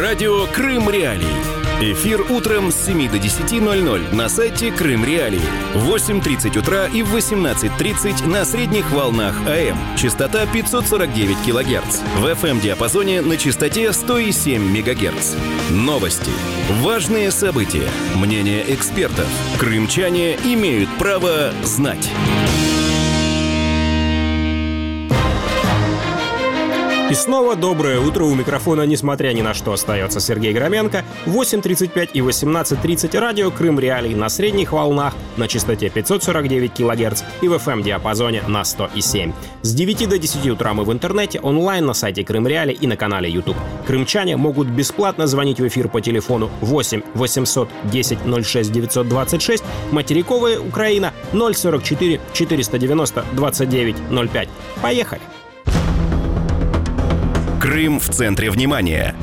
Радио «Крым Реалии». Эфир утром с 7 до 10:00 на сайте Крым Реалии. В 8:30 утра и в 18:30 на средних волнах АМ. Частота 549 кГц. В FM-диапазоне на частоте 107 МГц. Новости. Важные события. Мнения экспертов. Крымчане имеют право знать. И снова доброе утро. У микрофона, несмотря ни на что, остается Сергей Громенко. 8:35 и 18:30 радио «Крым Реалии» на средних волнах на частоте 549 кГц и в FM-диапазоне на 107. С 9 до 10 утра мы в интернете, онлайн на сайте Крым Реалии и на канале YouTube. Крымчане могут бесплатно звонить в эфир по телефону 8 800 10 06 926, материковая Украина 044 490 29 05. Поехали! Крым в центре внимания.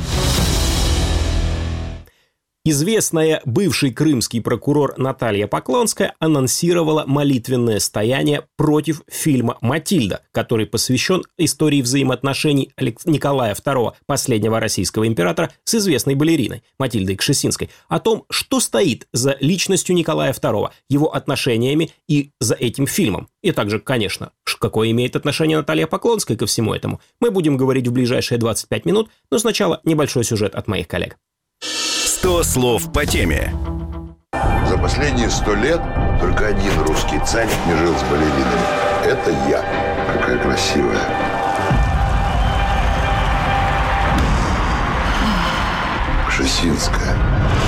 Известная бывший крымский прокурор Наталья Поклонская анонсировала молитвенное стояние против фильма «Матильда», который посвящен истории взаимоотношений Николая II, последнего российского императора, с известной балериной Матильдой Кшесинской, о том, что стоит за личностью Николая II, его отношениями и за этим фильмом. И также, конечно, какое имеет отношение Наталья Поклонская ко всему этому, мы будем говорить в ближайшие 25 минут, но сначала небольшой сюжет от моих коллег. 100 слов по теме. За последние 100 лет только один русский царь не жил с балеринами. Это я. Какая красивая. Кшесинская.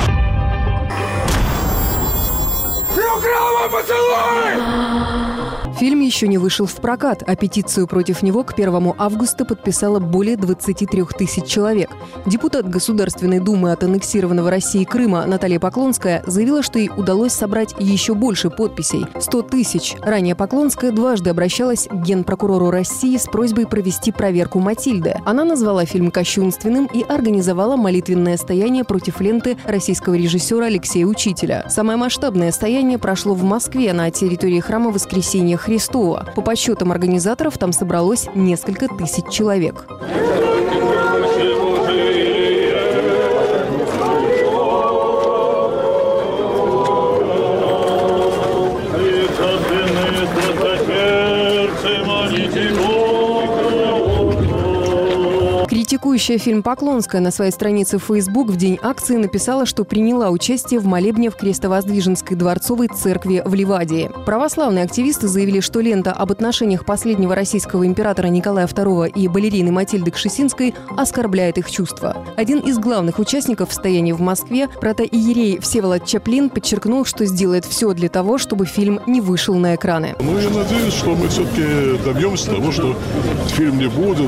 Ты украл мой поцелуй! Фильм еще не вышел в прокат, а петицию против него к 1 августа подписало более 23 тысяч человек. Депутат Государственной Думы от аннексированного России Крыма Наталья Поклонская заявила, что ей удалось собрать еще больше подписей – 100 тысяч. Ранее Поклонская дважды обращалась к генпрокурору России с просьбой провести проверку «Матильды». Она назвала фильм кощунственным и организовала молитвенное стояние против ленты российского режиссера Алексея Учителя. Самое масштабное стояние прошло в Москве на территории храма Воскресения Христова. По подсчетам организаторов, там собралось несколько тысяч человек. Критикующая фильм Поклонская на своей странице в Facebook в день акции написала, что приняла участие в молебне в Крестовоздвиженской дворцовой церкви в Ливадии. Православные активисты заявили, что лента об отношениях последнего российского императора Николая II и балерины Матильды Кшесинской оскорбляет их чувства. Один из главных участников стояния в Москве, протоиерей Всеволод Чаплин, подчеркнул, что сделает все для того, чтобы фильм не вышел на экраны. Я надеюсь, что мы все-таки добьемся того, что фильм не будет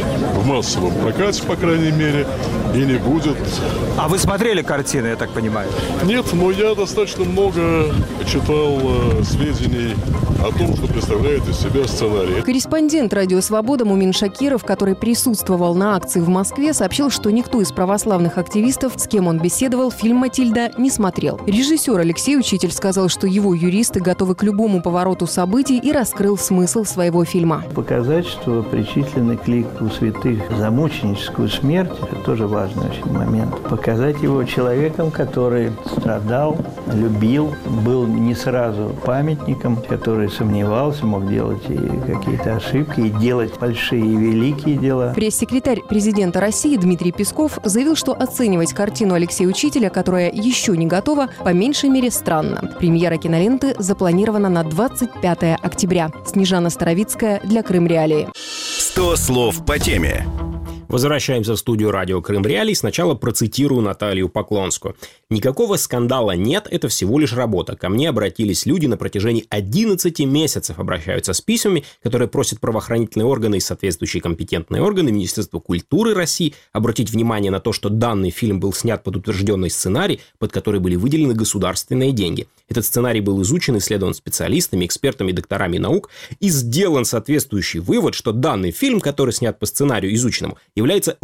в массовом прокате, по крайней мере, и не будет. А вы смотрели картины, я так понимаю? Нет, но я достаточно много читал сведений о том, что представляет из себя сценарий. Корреспондент «Радио Свобода» Мумин Шакиров, который присутствовал на акции в Москве, сообщил, что никто из православных активистов, с кем он беседовал, фильм «Матильда» не смотрел. Режиссер Алексей Учитель сказал, что его юристы готовы к любому повороту событий, и раскрыл смысл своего фильма. Показать, что причисленный к лику святых за мученическую смерть, это тоже важный очень момент. Показать его человеком, который страдал, любил, был не сразу памятником, который сомневался, мог делать и какие-то ошибки, и делать большие и великие дела. Пресс-секретарь президента России Дмитрий Песков заявил, что оценивать картину Алексея Учителя, которая еще не готова, по меньшей мере странно. Премьера киноленты запланирована на 25 октября. Снежана Старовицкая для Крым Реалии. 100 слов по теме. Возвращаемся в студию радио «Крым Реалии». Сначала процитирую Наталью Поклонскую. «Никакого скандала нет, это всего лишь работа. Ко мне обратились люди на протяжении 11 месяцев, обращаются с письмами, которые просят правоохранительные органы и соответствующие компетентные органы Министерства культуры России обратить внимание на то, что данный фильм был снят под утвержденный сценарий, под который были выделены государственные деньги. Этот сценарий был изучен, исследован специалистами, экспертами, докторами наук, и сделан соответствующий вывод, что данный фильм, который снят по сценарию изученному, является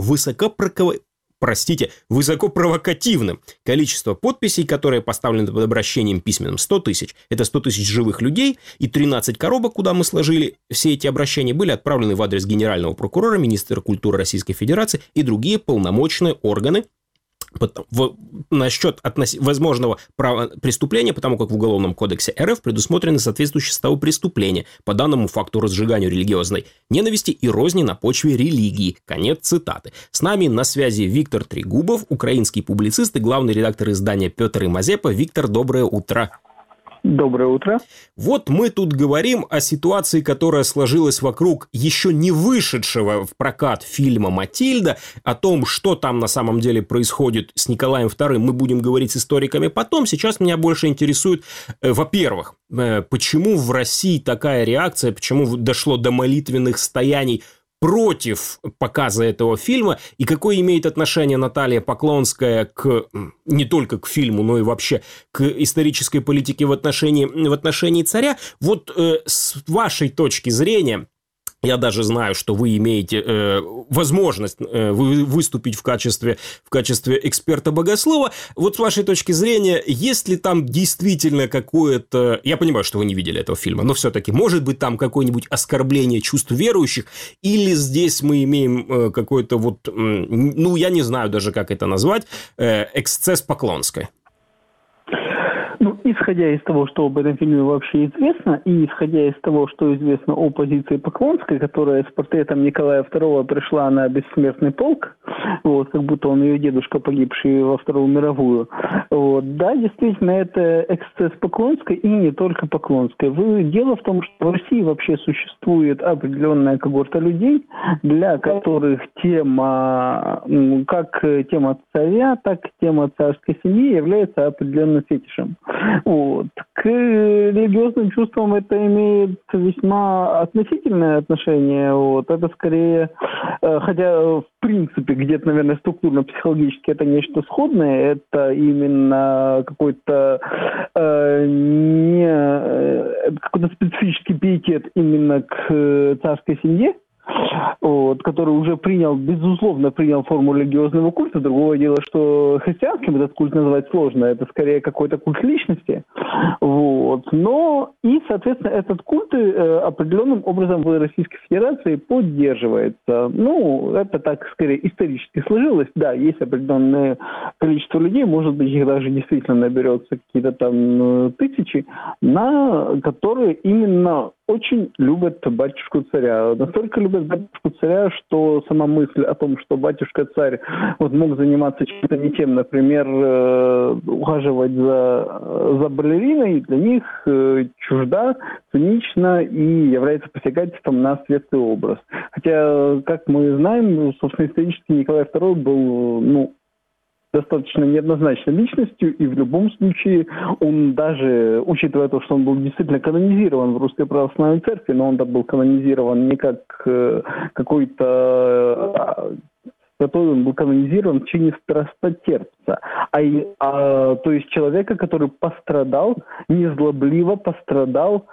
высокопровокативным. Количество подписей, которые поставлены под обращением письменным, 100 тысяч. Это 100 тысяч живых людей, и 13 коробок, куда мы сложили все эти обращения, были отправлены в адрес генерального прокурора, министра культуры Российской Федерации и другие полномочные органы насчет возможного преступления, потому как в Уголовном кодексе РФ предусмотрены соответствующие составы преступления по данному факту разжиганию религиозной ненависти и розни на почве религии. Конец цитаты. С нами на связи Виктор Трегубов, украинский публицист и главный редактор издания «Петр и Мазепа». Виктор, доброе утро. Доброе утро. Вот мы тут говорим о ситуации, которая сложилась вокруг еще не вышедшего в прокат фильма «Матильда», о том, что там на самом деле происходит с Николаем II, мы будем говорить с историками потом. Сейчас меня больше интересует, во-первых, почему в России такая реакция, почему дошло до молитвенных стояний против показа этого фильма, и какое имеет отношение Наталья Поклонская не только к фильму, но и вообще к исторической политике в отношении царя. Вот с вашей точки зрения, я даже знаю, что вы имеете возможность выступить в качестве эксперта-богослова. Вот с вашей точки зрения, есть ли там действительно какое-то... Я понимаю, что вы не видели этого фильма, но все-таки может быть там какое-нибудь оскорбление чувств верующих, или здесь мы имеем какой-то я не знаю даже, как это назвать, эксцесс Поклонской? Исходя из того, что об этом фильме вообще известно, и исходя из того, что известно о позиции Поклонской, которая с портретом Николая II пришла на бессмертный полк, как будто он ее дедушка, погибший во Вторую мировую. Да, действительно, это эксцесс Поклонской, и не только Поклонской. Дело в том, что в России вообще существует определенная когорта людей, для которых как тема царя, так и тема царской семьи является определенным фетишем. К религиозным чувствам это имеет весьма относительное отношение. Это скорее, хотя в принципе где-то, наверное, структурно-психологически это нечто сходное, это именно какой-то специфический пиетет именно к царской семье, который уже безусловно принял форму религиозного культа. Другое дело, что христианским этот культ называть сложно, это скорее какой-то культ личности. И, соответственно, этот культ определенным образом в Российской Федерации поддерживается. Это так скорее исторически сложилось. Да, есть определенное количество людей, может быть, их даже действительно наберется какие-то там тысячи, которые именно очень любят батюшку царя. Настолько любят батюшку царя, что сама мысль о том, что батюшка-царь мог заниматься чем-то не тем, например, ухаживать за балериной, для них чужда, цинична и является посягательством на светлый образ. Хотя, как мы знаем, собственно, исторически Николай II был, достаточно неоднозначной личностью, и в любом случае он даже, учитывая то, что он был действительно канонизирован в Русской Православной Церкви, но он был канонизирован не как какой-то святой, он был канонизирован в чине страстотерпца, то есть человека, который пострадал, незлобливо пострадал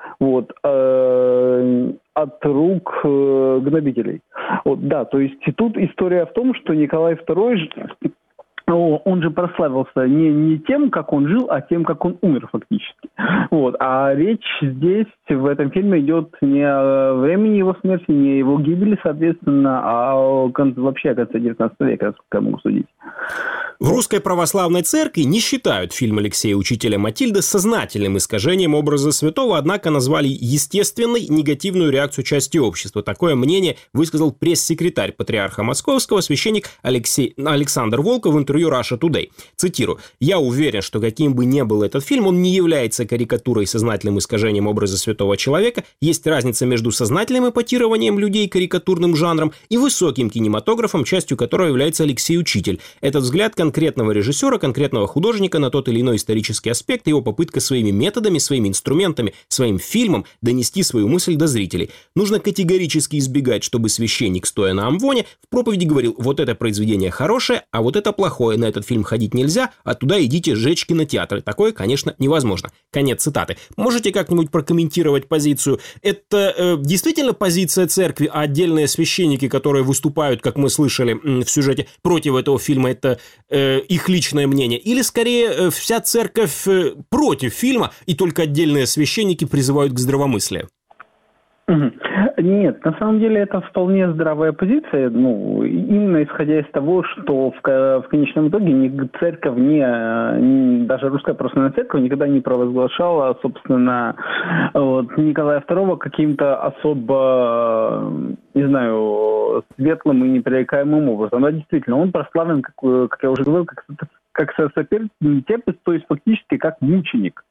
от рук гнобителей. То есть и тут история в том, что Николай II он же прославился не тем, как он жил, а тем, как он умер фактически. А речь здесь, в этом фильме, идет не о времени его смерти, не о его гибели, соответственно, а вообще о конце 19 века, насколько я могу судить. В Русской Православной Церкви не считают фильм Алексея Учителя «Матильда» сознательным искажением образа святого, однако назвали естественной негативную реакцию части общества. Такое мнение высказал пресс-секретарь Патриарха Московского, священник Александр Волков в интервью Russia Today. Цитирую: «Я уверен, что каким бы ни был этот фильм, он не является карикатурой и сознательным искажением образа святого человека. Есть разница между сознательным эпатированием людей карикатурным жанром и высоким кинематографом, частью которого является Алексей Учитель. Этот взгляд конкретного режиссера, конкретного художника на тот или иной исторический аспект, его попытка своими методами, своими инструментами, своим фильмом донести свою мысль до зрителей. Нужно категорически избегать, чтобы священник, стоя на амвоне, в проповеди говорил: вот это произведение хорошее, а вот это плохое, на этот фильм ходить нельзя, а туда идите сжечь кинотеатры. Такое, конечно, невозможно». Конец цитаты. Можете как-нибудь прокомментировать позицию? Это действительно позиция церкви, а отдельные священники, которые выступают, как мы слышали в сюжете, против этого фильма, это их личное мнение? Или скорее вся церковь против фильма, и только отдельные священники призывают к здравомыслию? Нет, на самом деле это вполне здравая позиция, именно исходя из того, что в конечном итоге ни церковь, ни даже Русская Православная Церковь никогда не провозглашала, собственно, Николая II каким-то особо, не знаю, светлым и непререкаемым образом. Да, действительно, он прославлен, как я уже говорил, как соперничепец, то есть фактически как мученик.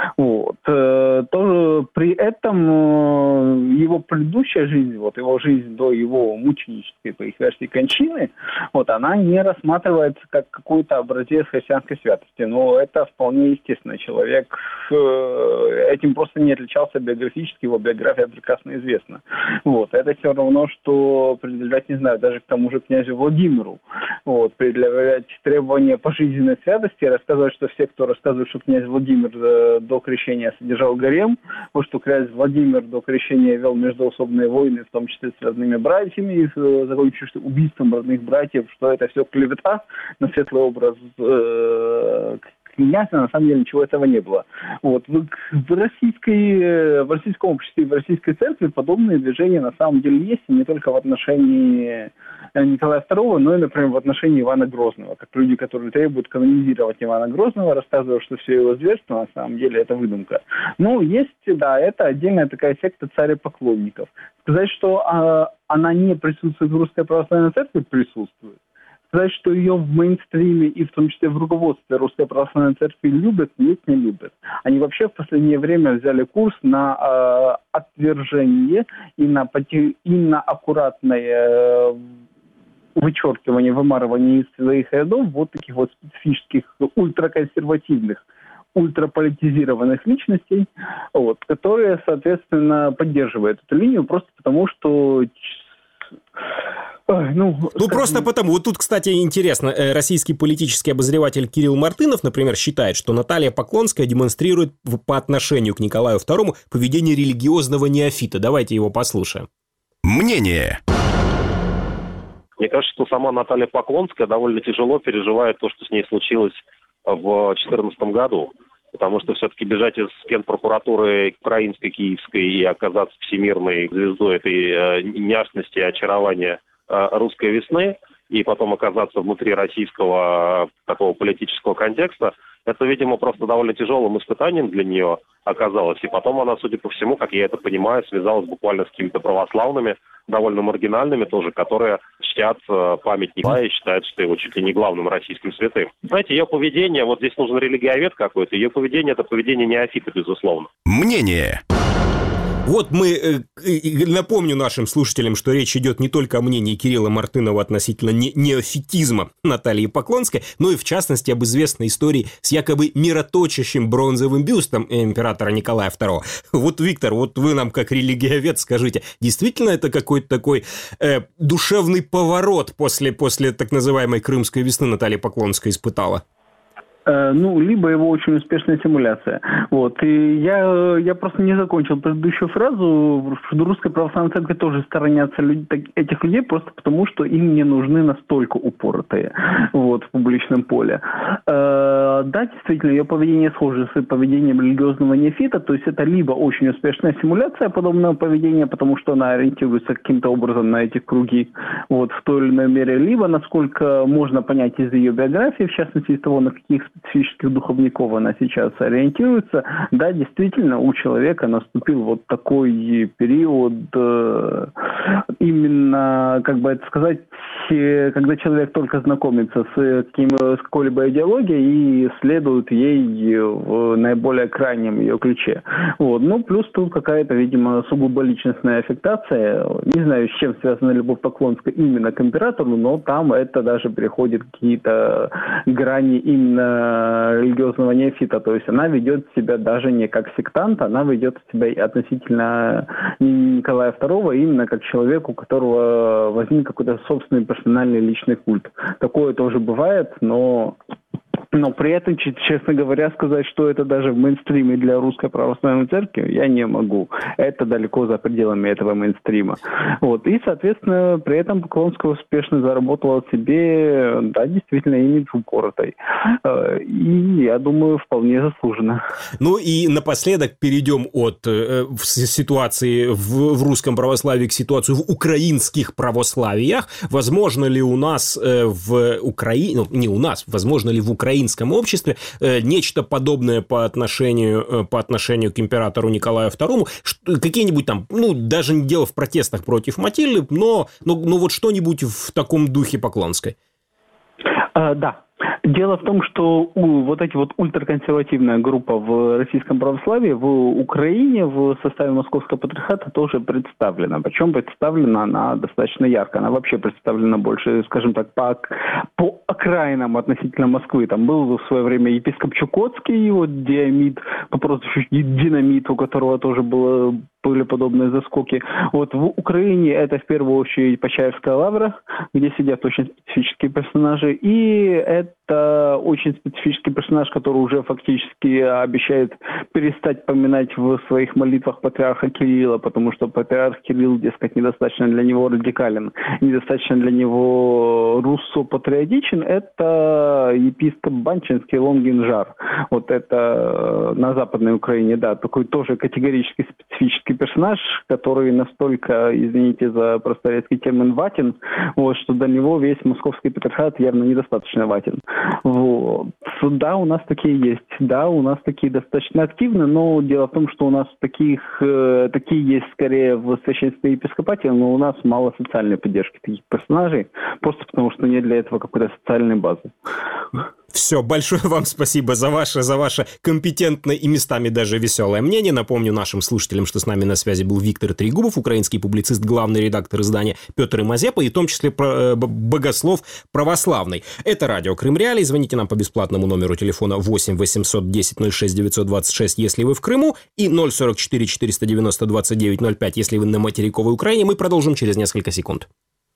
Тоже при этом его предыдущая жизнь, его жизнь до его мученической, по их версии, кончины, она не рассматривается как какой-то образец христианской святости. Но это вполне естественно. Человек этим просто не отличался биографически, его биография прекрасно известна. Это все равно, что предъявлять, не знаю, даже к тому же князю Владимиру, предъявлять требования пожизненной святости, рассказывать, что все, кто рассказывает, что князь Владимир до крещения содержал гарем, что князь Владимир до крещения вел междоусобные войны, в том числе с родными братьями, закончившись убийством родных братьев, что это все клевета на светлый образ князя, на самом деле ничего этого не было. В российском обществе, в российской церкви подобные движения на самом деле есть, и не только в отношении Николая II, но и, например, в отношении Ивана Грозного, как люди, которые требуют канонизировать Ивана Грозного, рассказывают, что все его зверство на самом деле это выдумка. Есть, да, это отдельная такая секта царепоклонников. Сказать, что она не присутствует в Русской Православной Церкви, присутствует. Сказать, что ее в мейнстриме и в том числе в руководстве Русской Православной Церкви любят, нет, не любят. Они вообще в последнее время взяли курс на отвержение и на аккуратное вычеркивание, вымарывание из своих рядов таких специфических ультраконсервативных, ультраполитизированных личностей, которые, соответственно, поддерживают эту линию просто потому, что... просто потому. Тут, кстати, интересно, российский политический обозреватель Кирилл Мартынов, например, считает, что Наталья Поклонская демонстрирует по отношению к Николаю II поведение религиозного неофита. Давайте его послушаем. Мнение. Мне кажется, что сама Наталья Поклонская довольно тяжело переживает то, что с ней случилось в 2014 году. Потому что все-таки бежать из генпрокуратуры украинской, киевской и оказаться всемирной звездой этой няшности и очарования русской весны, и потом оказаться внутри российского такого политического контекста, это, видимо, просто довольно тяжелым испытанием для нее оказалось. И потом она, судя по всему, как я это понимаю, связалась буквально с какими-то православными, довольно маргинальными тоже, которые чтят память Николая и считают, что его чуть ли не главным российским святым. Знаете, ее поведение, здесь нужен религиовед какой-то, ее поведение – это поведение неофита, безусловно. Мнение. Мы, напомню нашим слушателям, что речь идет не только о мнении Кирилла Мартынова относительно неофитизма Натальи Поклонской, но и, в частности, об известной истории с якобы мироточащим бронзовым бюстом императора Николая II. Виктор, вы нам как религиовед скажите, действительно это какой-то такой душевный поворот после так называемой Крымской весны Наталья Поклонская испытала? Либо его очень успешная симуляция. И я просто не закончил предыдущую фразу. В Русской Православной Церкви тоже сторонятся этих людей просто потому, что им не нужны настолько упоротые в публичном поле. Да, действительно, ее поведение схоже с поведением религиозного неофита, то есть это либо очень успешная симуляция подобного поведения, потому что она ориентируется каким-то образом на эти круги в той или иной мере, либо, насколько можно понять из ее биографии, в частности из того, на каких специфических духовников она сейчас ориентируется, да, действительно, у человека наступил такой период, именно, когда человек только знакомится с какой-либо идеологией и следует ей в наиболее крайнем ее ключе. Плюс тут какая-то, видимо, сугубо личностная аффектация. Не знаю, с чем связана любовь Поклонская именно к императору, но там это даже переходит какие-то грани именно религиозного неофита. То есть она ведет себя даже не как сектант, она ведет себя относительно Николая II именно как человек, у которого возник какой-то собственный персональный личный культ. Такое тоже бывает, но Но при этом, честно говоря, сказать, что это даже в мейнстриме для Русской Православной Церкви, я не могу. Это далеко за пределами этого мейнстрима. Вот. И, соответственно, при этом Поклонская успешно заработала себе, да, действительно, имидж упоротой. И, я думаю, вполне заслуженно. Ну и напоследок перейдем от ситуации в русском православии к ситуации в украинских православиях. Возможно ли у нас в Украине, ну, не у нас, возможно ли в украинском обществе нечто подобное по отношению к императору Николаю II, какие-нибудь там, ну, даже не дело в протестах против Матильды, но вот что-нибудь в таком духе Поклонской? Да. Дело в том, что вот эти вот ультраконсервативная группа в российском православии в Украине в составе Московского патриархата тоже представлена. Причем представлена она достаточно ярко. Она вообще представлена больше, скажем так, по окраинам относительно Москвы. Там был в свое время епископ Чукотский, вот Диамид, по прозвищу Динамит, у которого тоже были подобные заскоки. Вот в Украине это в первую очередь Почаевская лавра, где сидят очень специфические персонажи. И это очень специфический персонаж, который уже фактически обещает перестать поминать в своих молитвах патриарха Кирилла, потому что патриарх Кирилл, дескать, недостаточно для него радикален, недостаточно для него руссо-патриотичен. Это епископ Банчинский Лонгинжар. Вот это на Западной Украине, да, такой тоже категорически специфический персонаж, который настолько, извините за просторецкий термин, ватен, вот, что до него весь московский патриархат явно недостаточно ватен. Вот. Да, у нас такие есть. Да, у нас такие достаточно активны, но дело в том, что у нас такие есть скорее в священстве и епископате, но у нас мало социальной поддержки таких персонажей, просто потому что нет для этого какой-то социальной базы. Все, большое вам спасибо за ваше компетентное и местами даже веселое мнение. Напомню нашим слушателям, что с нами на связи был Виктор Трегубов, украинский публицист, главный редактор издания Петр и Мазепа, и в том числе богослов православный. Это радио Крым Реалии. Звоните нам по бесплатному номеру телефона 8 800 10 06 926, если вы в Крыму, и 044 490 29 05, если вы на материковой Украине. Мы продолжим через несколько секунд.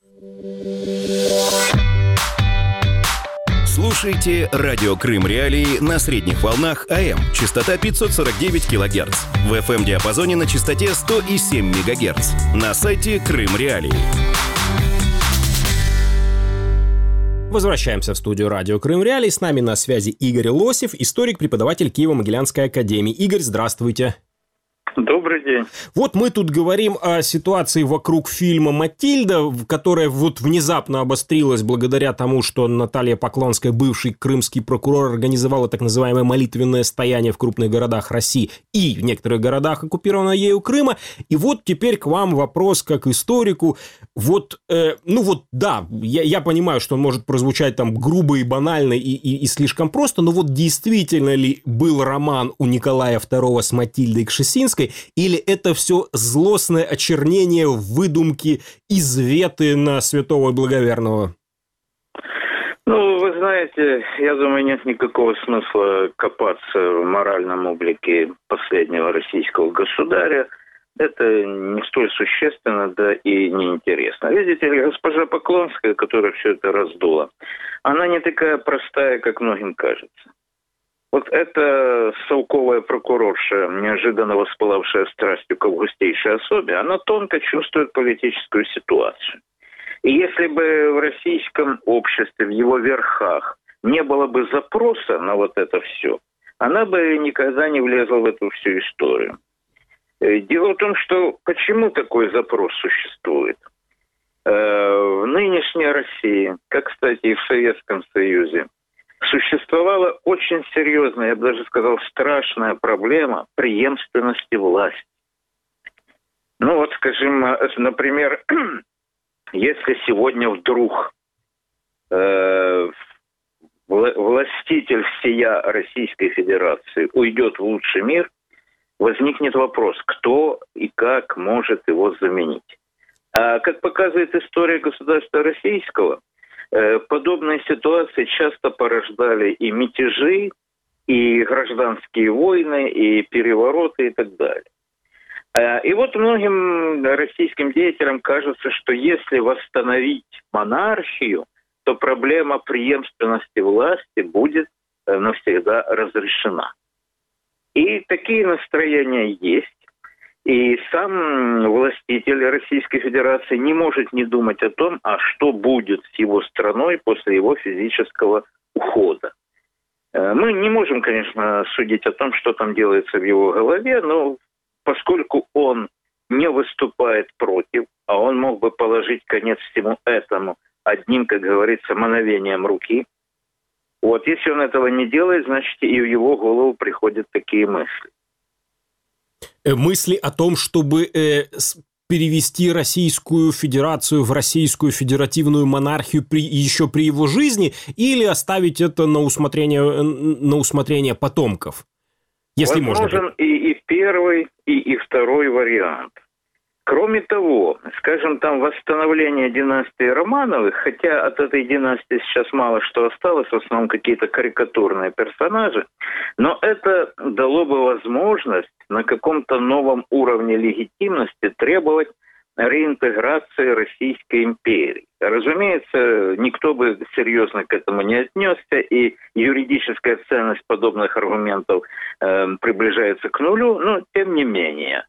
Слушайте радио Крым Реалии на средних волнах АМ. Частота 549 кГц. В FM-диапазоне на частоте 100,7 МГц. На сайте Крым Реалии. Возвращаемся в студию радио Крым Реалии. С нами на связи Игорь Лосев, историк, преподаватель Киево-Могилянской академии. Игорь, здравствуйте. Добрый день. Вот мы тут говорим о ситуации вокруг фильма «Матильда», которая вот внезапно обострилась благодаря тому, что Наталья Поклонская, бывший крымский прокурор, организовала так называемое молитвенное стояние в крупных городах России и в некоторых городах, оккупированного ею Крыма. И вот теперь к вам вопрос как историку. Я понимаю, что он может прозвучать там грубо и банально и слишком просто, но вот действительно ли был роман у Николая II с Матильдой Кшесинской, или это все злостное очернение, выдумки, изветы на святого и благоверного? Ну, вы знаете, я думаю, нет никакого смысла копаться в моральном облике последнего российского государя. Это не столь существенно, да и неинтересно. Видите ли, госпожа Поклонская, которая все это раздула, она не такая простая, как многим кажется. Вот эта совковая прокурорша, неожиданно воспылавшая страстью к августейшей особе, она тонко чувствует политическую ситуацию. И если бы в российском обществе, в его верхах, не было бы запроса на вот это все, она бы никогда не влезла в эту всю историю. Дело в том, что почему такой запрос существует? В нынешней России, как, кстати, и в Советском Союзе, существовала очень серьезная, я бы даже сказал, страшная проблема преемственности власти. Ну вот, скажем, например, если сегодня вдруг властитель всея Российской Федерации уйдет в лучший мир, возникнет вопрос, кто и как может его заменить. А как показывает история государства российского, подобные ситуации часто порождали и мятежи, и гражданские войны, и перевороты, и так далее. И вот многим российским деятелям кажется, что если восстановить монархию, то проблема преемственности власти будет навсегда разрешена. И такие настроения есть. И сам властитель Российской Федерации не может не думать о том, а что будет с его страной после его физического ухода. Мы не можем, конечно, судить о том, что там делается в его голове, но поскольку он не выступает против, а он мог бы положить конец всему этому одним, как говорится, мановением руки, вот если он этого не делает, значит и в его голову приходят такие мысли. Мысли о том, чтобы перевести Российскую Федерацию в Российскую Федеративную монархию еще при его жизни, или оставить это на усмотрение потомков? Если возможен можно. И первый, и второй вариант. Кроме того, скажем, там восстановление династии Романовых, хотя от этой династии сейчас мало что осталось, в основном какие-то карикатурные персонажи, но это дало бы возможность на каком-то новом уровне легитимности требовать реинтеграции Российской империи. Разумеется, никто бы серьезно к этому не отнесся, и юридическая ценность подобных аргументов приближается к нулю, но тем не менее.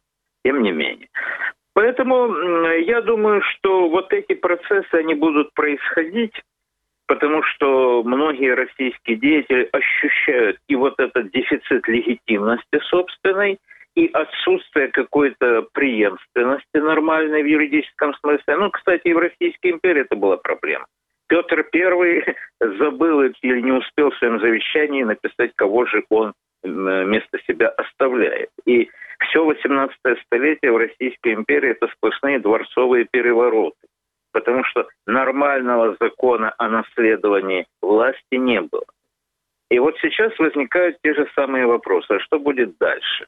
Поэтому я думаю, что вот эти процессы, они будут происходить, потому что многие российские деятели ощущают и вот этот дефицит легитимности собственной, и отсутствие какой-то преемственности нормальной в юридическом смысле. Ну, кстати, и в Российской империи это была проблема. Петр I забыл или не успел в своем завещании написать, кого же он вместо себя оставляет. И все 18 столетие в Российской империи это сплошные дворцовые перевороты. Потому что нормального закона о наследовании власти не было. И вот сейчас возникают те же самые вопросы. А что будет дальше?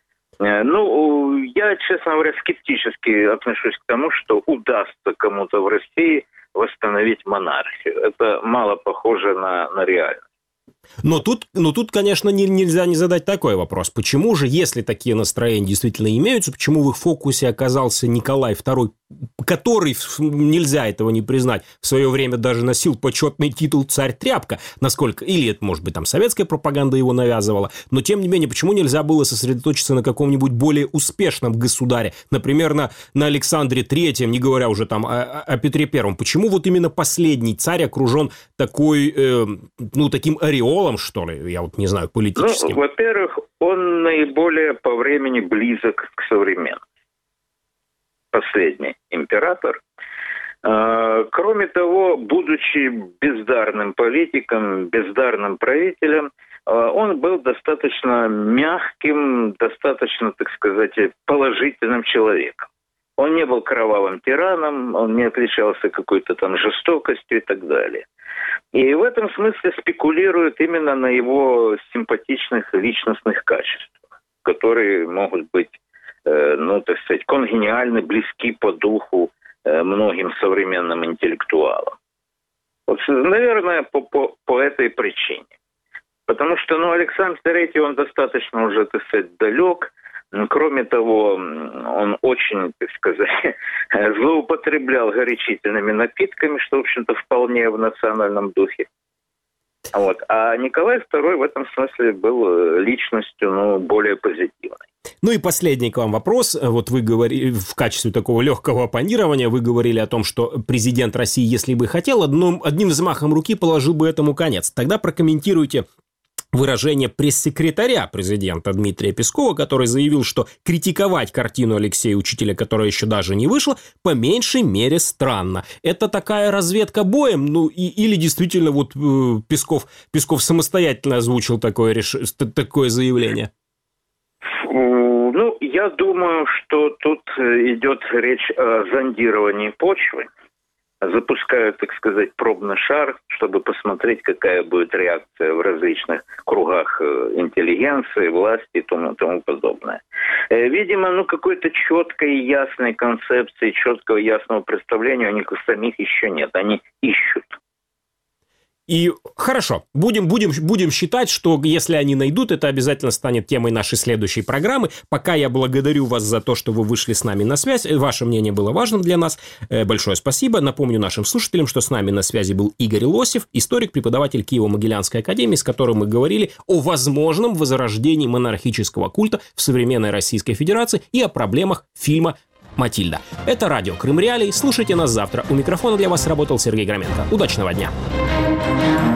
Ну, я, честно говоря, скептически отношусь к тому, что удастся кому-то в России восстановить монархию. Это мало похоже на реальность. Но тут, конечно, нельзя не задать такой вопрос. Почему же, если такие настроения действительно имеются, почему в их фокусе оказался Николай II, который, нельзя этого не признать, в свое время даже носил почетный титул «Царь-тряпка», насколько, или это, может быть, там советская пропаганда его навязывала, но, тем не менее, почему нельзя было сосредоточиться на каком-нибудь более успешном государе, например, на Александре III, не говоря уже там о Петре I? Почему вот именно последний царь окружен такой, таким ореолом, что ли, я вот не знаю, политическим? Ну, во-первых, он наиболее по времени близок к современным. Последний император. Кроме того, будучи бездарным политиком, бездарным правителем, он был достаточно мягким, достаточно, так сказать, положительным человеком. Он не был кровавым тираном, он не отличался какой-то там жестокостью и так далее. И в этом смысле спекулируют именно на его симпатичных личностных качествах, которые могут быть, так сказать, конгениальны, близки по духу многим современным интеллектуалам. Вот, наверное, по этой причине. Потому что, Александр III, он достаточно уже, так сказать, далек. Кроме того, он очень, так сказать, злоупотреблял горячительными напитками, что, в общем-то, вполне в национальном духе. Вот. А Николай II в этом смысле был личностью, более позитивной. Ну и последний к вам вопрос. Вот вы говорили, в качестве такого легкого оппонирования, вы говорили о том, что президент России, если бы хотел, одним взмахом руки положил бы этому конец. Тогда прокомментируйте выражение пресс-секретаря президента Дмитрия Пескова, который заявил, что критиковать картину Алексея Учителя, которая еще даже не вышла, по меньшей мере странно. Это такая разведка боем? Или действительно вот Песков самостоятельно озвучил такое заявление? Я думаю, что тут идет речь о зондировании почвы. Запускают, так сказать, пробный шар, чтобы посмотреть, какая будет реакция в различных кругах интеллигенции, власти и тому подобное. Видимо, какой-то четкой, ясной концепции, четкого, ясного представления у них самих еще нет. Они ищут. И хорошо, будем считать, что если они найдут, это обязательно станет темой нашей следующей программы. Пока я благодарю вас за то, что вы вышли с нами на связь. Ваше мнение было важным для нас. Большое спасибо. Напомню нашим слушателям, что с нами на связи был Игорь Лосев, историк, преподаватель Киево-Могилянской академии, с которым мы говорили о возможном возрождении монархического культа в современной Российской Федерации и о проблемах фильма «Матильда». Это радио Крым Реалии. Слушайте нас завтра. У микрофона для вас работал Сергей Громенко. Удачного дня.